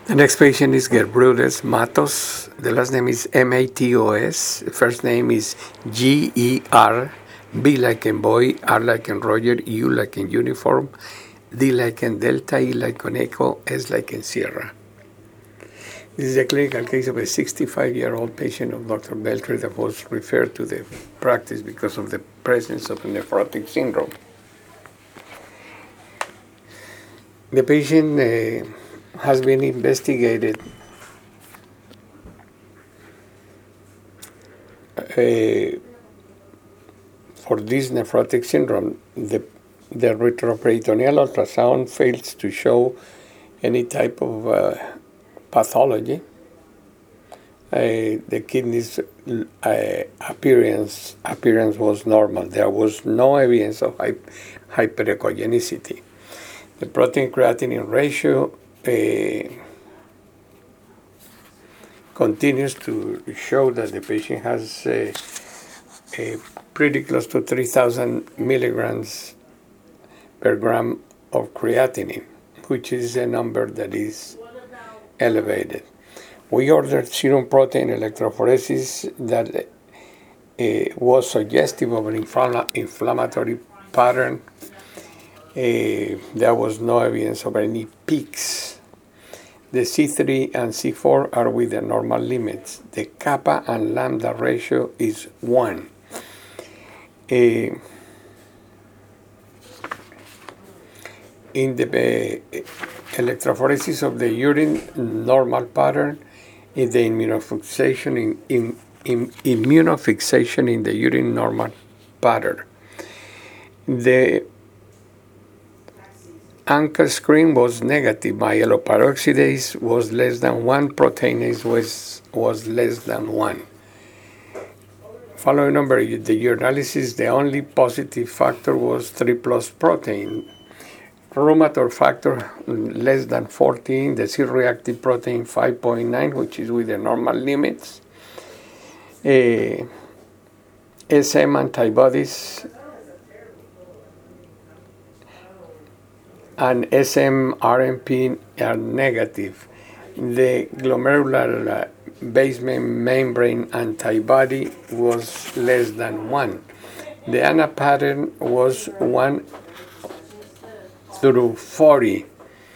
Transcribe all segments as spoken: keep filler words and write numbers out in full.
The next patient is Gertrudes Matos. The last name is M A T O S. The first name is G E R. B like in boy, R like in Roger, U like in uniform, D like in Delta, E like in Echo, S like in Sierra. This is a clinical case of a sixty-five-year-old patient of Doctor Beltray that was referred to the practice because of the presence of a nephrotic syndrome. The patient uh, has been investigated uh, for this nephrotic syndrome. The, the retroperitoneal ultrasound fails to show any type of uh, pathology. Uh, the kidney's uh, appearance appearance was normal. There was no evidence of hy- hyperechogenicity. The protein creatinine ratio uh, continues to show that the patient has uh, uh, pretty close to three thousand milligrams per gram of creatinine, which is a number that is elevated. We ordered serum protein electrophoresis that uh, was suggestive of an infl- inflammatory pattern. Uh, there was no evidence of any peaks. The C three and C four are within normal limits. The kappa and lambda ratio is one. Uh, in the uh, electrophoresis of the urine, normal pattern. In the immunofixation in, in, in immunofixation in the urine, normal pattern. The ANCA screen was negative. Myeloperoxidase was less than one. Proteinase was was less than one. Following number, the urinalysis, the only positive factor was three plus protein. Rheumatoid factor less than fourteen, the C-reactive protein five point nine, which is within normal limits. Uh, S M antibodies and S M R M P are negative. The glomerular basement membrane antibody was less than one. The A N A pattern was one through forty.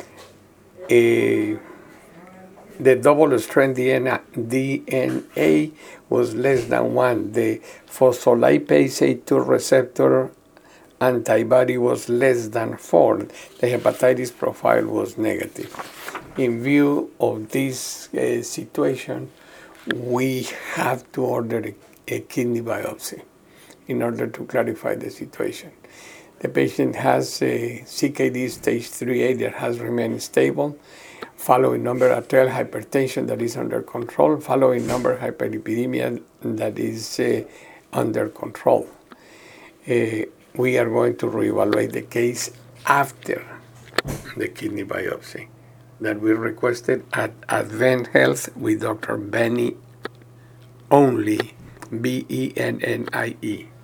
Uh, the double strand D N A was less than one. The phospholipase A two receptor antibody was less than four. The hepatitis profile was negative. In view of this uh, situation, we have to order a, a kidney biopsy in order to clarify the situation. The patient has a C K D stage three A that has remained stable, following number arterial hypertension that is under control, following number hyperlipidemia that is uh, under control. Uh, we are going to reevaluate the case after the kidney biopsy that we requested at Advent Health with Doctor Benny only, B E N N I E.